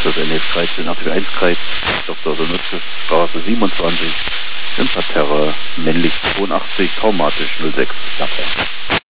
das NF 13 RTW1 Kreis, Dr. Straße 27, im Parterre, männlich 82, traumatisch 06, Stadtwerk.